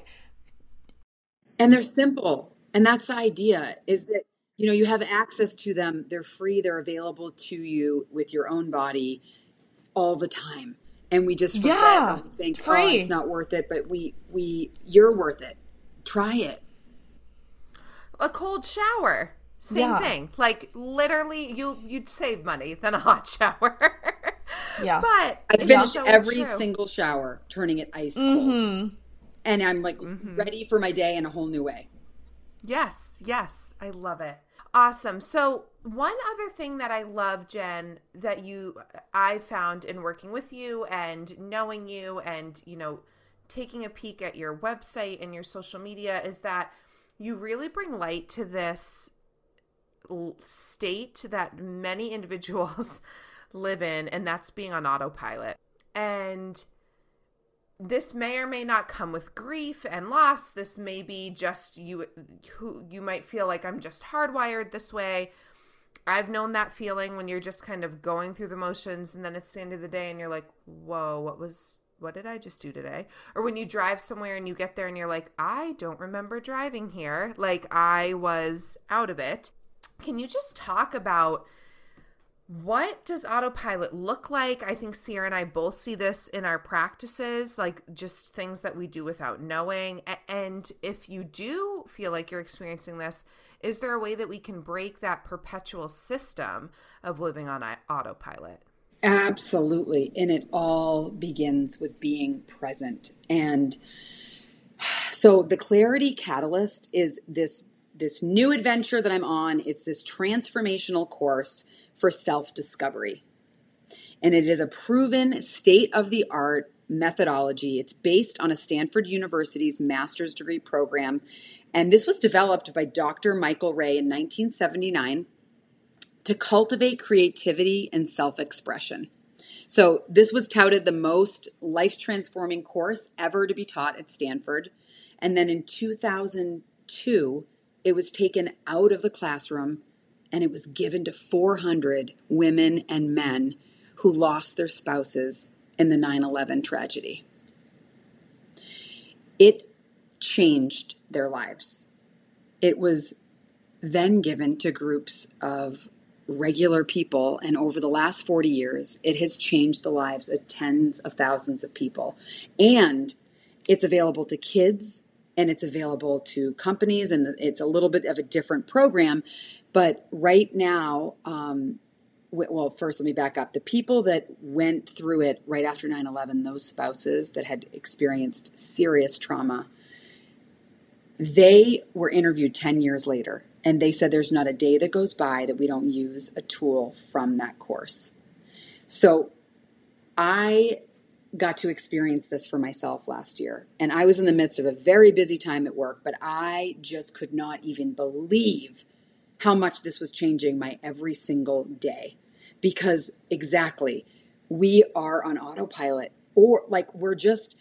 And they're simple. And that's the idea is that, you know, you have access to them. They're free. They're available to you with your own body all the time. And we just forget and think, free. Oh, it's not worth it. But you're worth it. Try it. A cold shower. Same thing. Like literally you'd save money than a hot shower. Yeah. But I finish every single shower turning it ice cold. And I'm like ready for my day in a whole new way. Yes. I love it. Awesome. So one other thing that I love, Jen, that I found in working with you and knowing you and, you know, taking a peek at your website and your social media is that you really bring light to this state that many individuals live in, and that's being on autopilot. And this may or may not come with grief and loss. This may be just you might feel like I'm just hardwired this way. I've known that feeling when you're just kind of going through the motions and then it's the end of the day and you're like, whoa, what did I just do today? Or when you drive somewhere and you get there and you're like, I don't remember driving here. Like I was out of it. Can you just talk about what does autopilot look like? I think Sierra and I both see this in our practices, like just things that we do without knowing. And if you do feel like you're experiencing this, is there a way that we can break that perpetual system of living on autopilot? Absolutely. And it all begins with being present. And so the Clarity Catalyst is this new adventure that I'm on. It's this transformational course for self-discovery. And it is a proven state-of-the-art methodology. It's based on a Stanford University's master's degree program. And this was developed by Dr. Michael Ray in 1979 to cultivate creativity and self-expression. So this was touted the most life-transforming course ever to be taught at Stanford. And then in 2002, it was taken out of the classroom and it was given to 400 women and men who lost their spouses in the 9/11 tragedy. It changed their lives. It was then given to groups of regular people, and over the last 40 years, it has changed the lives of tens of thousands of people. And it's available to kids, and it's available to companies, and it's a little bit of a different program. But right now, well, first let me back up. The people that went through it right after 9/11, those spouses that had experienced serious trauma, they were interviewed 10 years later. And they said there's not a day that goes by that we don't use a tool from that course. So I got to experience this for myself last year. And I was in the midst of a very busy time at work, but I just could not even believe how much this was changing my every single day. Because exactly, we are on autopilot, or like we're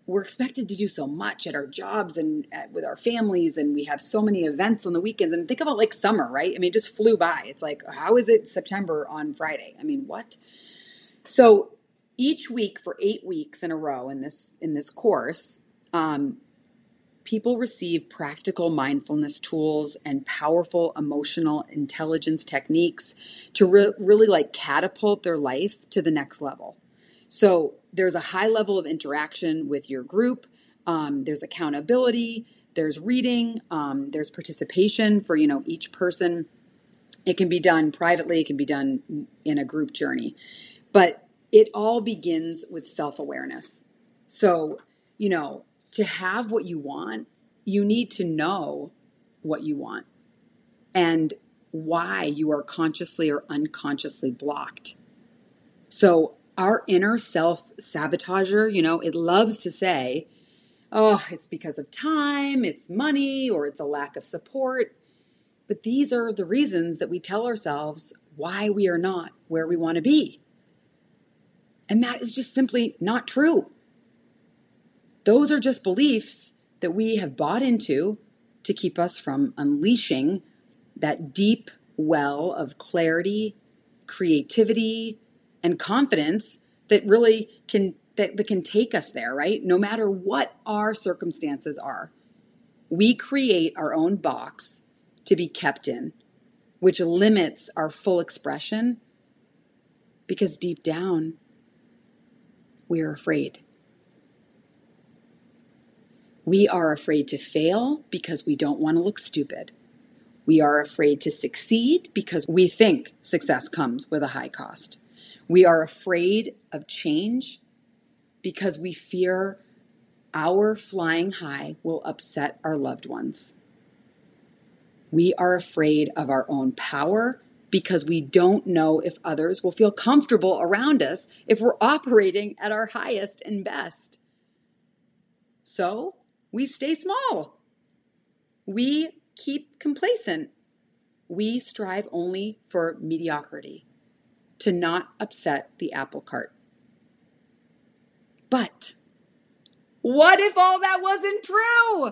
we're expected to do so much at our jobs and with our families, and we have so many events on the weekends. And think about like summer, right? I mean, it just flew by. It's like, how is it September on Friday? I mean, what? So each week for 8 weeks in a row in this course, people receive practical mindfulness tools and powerful emotional intelligence techniques to really like catapult their life to the next level. So there's a high level of interaction with your group. There's accountability, there's reading, there's participation for, each person. It can be done privately. It can be done in a group journey, but it all begins with self-awareness. So, to have what you want, you need to know what you want and why you are consciously or unconsciously blocked. So our inner self-sabotager, it loves to say, oh, it's because of time, it's money, or it's a lack of support. But these are the reasons that we tell ourselves why we are not where we want to be. And that is just simply not true. Those are just beliefs that we have bought into to keep us from unleashing that deep well of clarity, creativity, and confidence that really can take us there, right? No matter what our circumstances are, we create our own box to be kept in, which limits our full expression because deep down, we're afraid. We are afraid to fail because we don't want to look stupid. We are afraid to succeed because we think success comes with a high cost. We are afraid of change because we fear our flying high will upset our loved ones. We are afraid of our own power because we don't know if others will feel comfortable around us if we're operating at our highest and best. So we stay small. We keep complacent. We strive only for mediocrity, to not upset the apple cart. But what if all that wasn't true?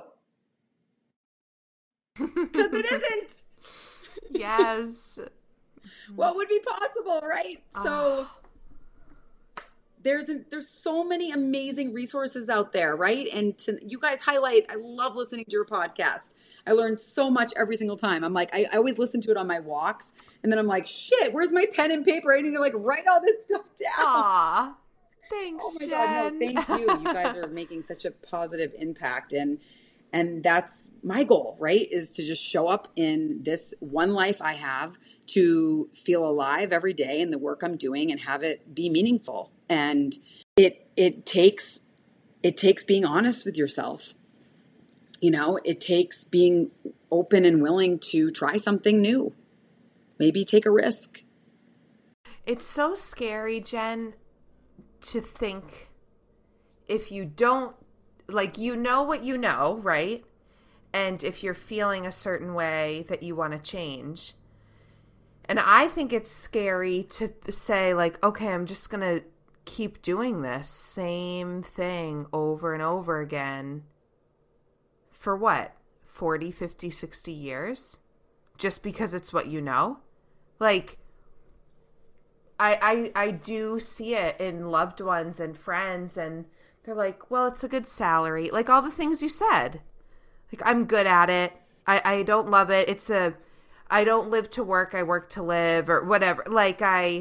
Because it isn't. Yes. What would be possible, right? So there's so many amazing resources out there, right? And you guys highlight, I love listening to your podcast. I learned so much every single time. I'm like, I always listen to it on my walks. And then I'm like, shit, where's my pen and paper? I need to like write all this stuff down. Aw, thanks, oh my Jen. God, no, thank you. You guys are making such a positive impact. And that's my goal, right? Is to just show up in this one life I have to feel alive every day in the work I'm doing and have it be meaningful. And it takes being honest with yourself. It takes being open and willing to try something new. Maybe take a risk. It's so scary, Jen, to think if you don't, like, what you know, right? And if you're feeling a certain way that you want to change. And I think it's scary to say, like, okay, I'm just going to keep doing this same thing over and over again. For what? 40, 50, 60 years? Just because it's what you know? Like, I do see it in loved ones and friends, and they're like, well, it's a good salary. Like all the things you said. Like, I'm good at it. I don't love it. I don't live to work. I work to live, or whatever. Like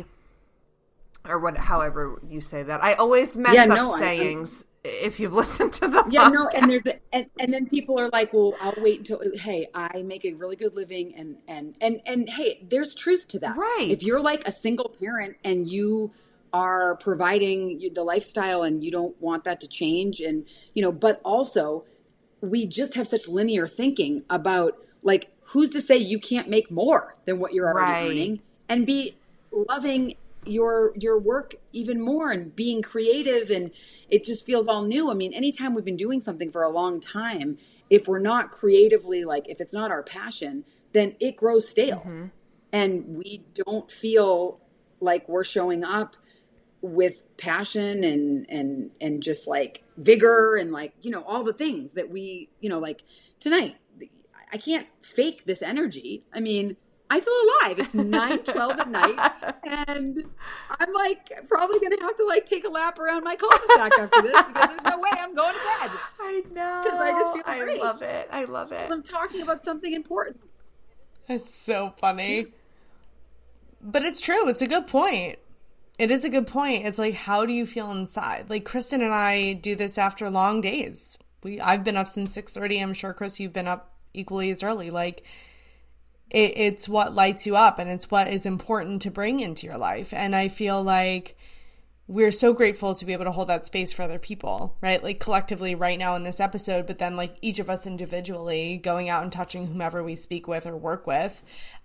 however you say that. I always mess up sayings. If you've listened to the podcast. And then people are like, well, I'll wait until, hey, I make a really good living, and hey, there's truth to that. Right. If you're like a single parent and you are providing the lifestyle and you don't want that to change, and but also we just have such linear thinking about, like, who's to say you can't make more than what you're already earning and be loving your work even more and being creative, and it just feels all new. I mean, anytime we've been doing something for a long time, if we're not creatively, like, if it's not our passion, then it grows stale. Mm-hmm. And we don't feel like we're showing up with passion and just like vigor and like, all the things that we, like tonight, I can't fake this energy. I mean, I feel alive. It's 9:12 at night, and I'm like probably gonna have to like take a lap around my cul-de-sac after this because there's no way I'm going to bed. I know. Because I just feel great. I love it. I'm talking about something important. It's so funny. But it's true. It's a good point. It is a good point. It's like, how do you feel inside? Like Kristen and I do this after long days. I've been up since 6:30. I'm sure, Chris, you've been up equally as early. Like it's what lights you up, and it's what is important to bring into your life. And I feel like we're so grateful to be able to hold that space for other people, right? Like collectively right now in this episode, but then like each of us individually going out and touching whomever we speak with or work with.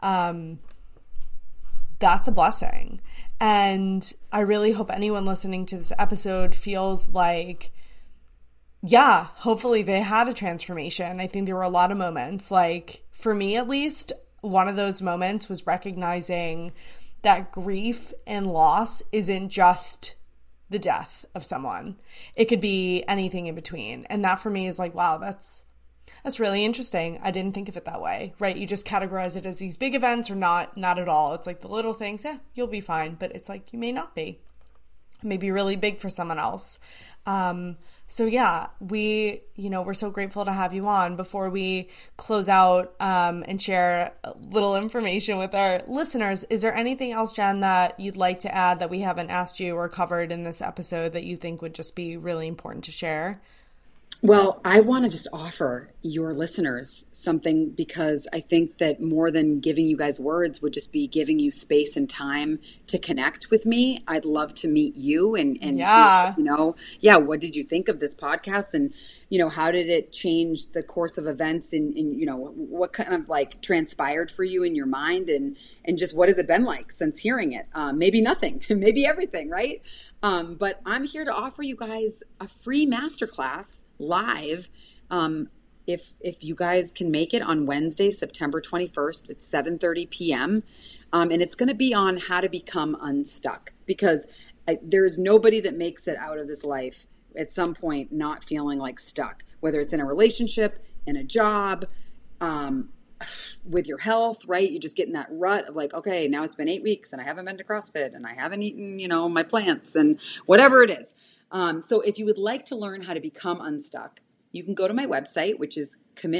That's a blessing. And I really hope anyone listening to this episode feels like, yeah, hopefully they had a transformation. I think there were a lot of moments, like for me at least, one of those moments was recognizing that grief and loss isn't just the death of someone. It could be anything in between. And that for me is like, wow, that's really interesting. I didn't think of it that way, right? You just categorize it as these big events or not at all. It's like the little things, yeah, you'll be fine. But it's like, you may not be. It may be really big for someone else. So yeah, we're so grateful to have you on. Before we close out and share a little information with our listeners, is there anything else, Jen, that you'd like to add that we haven't asked you or covered in this episode that you think would just be really important to share? Well, I want to just offer your listeners something, because I think that more than giving you guys words would just be giving you space and time to connect with me. I'd love to meet you and yeah. What did you think of this podcast? And, how did it change the course of events and what kind of like transpired for you in your mind and just what has it been like since hearing it? Maybe nothing, maybe everything, right? But I'm here to offer you guys a free masterclass live if you guys can make it on Wednesday, September 21st at 7:30 p.m. And it's going to be on how to become unstuck, because there's nobody that makes it out of this life at some point not feeling like stuck, whether it's in a relationship, in a job, with your health, right? You just get in that rut of like, okay, now it's been 8 weeks and I haven't been to CrossFit and I haven't eaten, my plants and whatever it is. So if you would like to learn how to become unstuck, you can go to my website, which is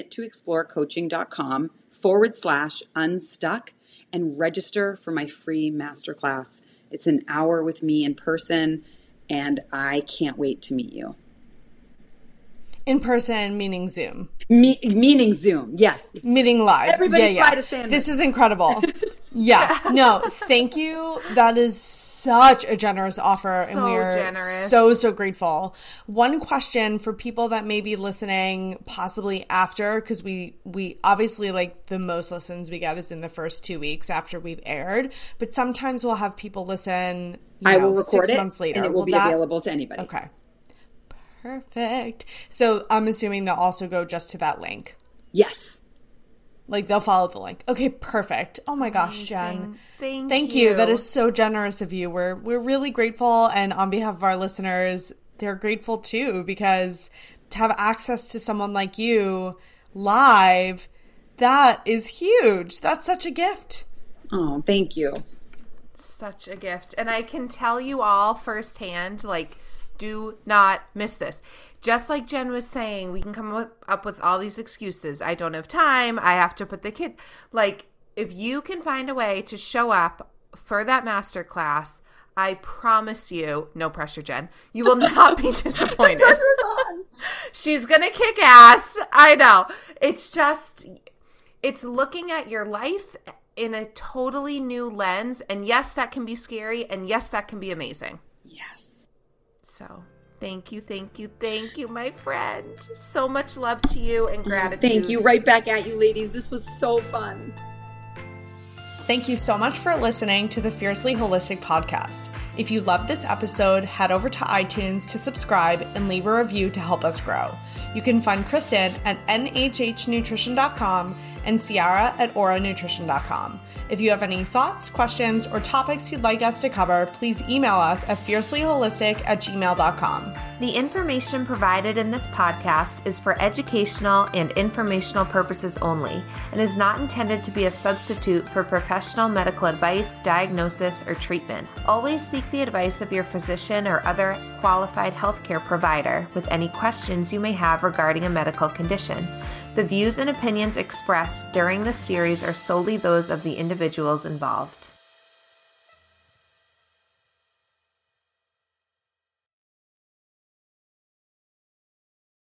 committoexplorecoaching.com/unstuck, and register for my free masterclass. It's an hour with me in person, and I can't wait to meet you. In person, meaning Zoom. Meaning Zoom, yes. Meaning live. Everybody fly to San Diego. This is incredible. Yeah. No, thank you. That is such a generous offer. So and we are generous. So grateful. One question for people that may be listening possibly after, because we obviously like the most listens we get is in the first 2 weeks after we've aired, but sometimes we'll have people listen, I will record 6 months later. And it will be available to anybody. Okay. Perfect. So I'm assuming they'll also go just to that link. Yes. Like they'll follow the link. Okay, perfect. Oh my gosh, Jen. Thank you. That is so generous of you. We're really grateful, and on behalf of our listeners, they're grateful too, because to have access to someone like you live, that is huge. That's such a gift. Oh, thank you. Such a gift. And I can tell you all firsthand, like, do not miss this. Just like Jen was saying, we can come up with all these excuses. I don't have time. I have to put the kid. Like, if you can find a way to show up for that masterclass, I promise you, no pressure, Jen, you will not be disappointed. The pressure's on. She's going to kick ass. I know. It's looking at your life in a totally new lens. And yes, that can be scary. And yes, that can be amazing. Yes. So thank you, my friend. So much love to you and gratitude. Thank you. Right back at you, ladies. This was so fun. Thank you so much for listening to the Fiercely Holistic podcast. If you loved this episode, head over to iTunes to subscribe and leave a review to help us grow. You can find Kristen at nhhnutrition.com and Ciara at auranutrition.com. If you have any thoughts, questions, or topics you'd like us to cover, please email us at fiercelyholistic@gmail.com. The information provided in this podcast is for educational and informational purposes only and is not intended to be a substitute for professional medical advice, diagnosis, or treatment. Always seek the advice of your physician or other qualified healthcare provider with any questions you may have regarding a medical condition. The views and opinions expressed during this series are solely those of the individuals involved.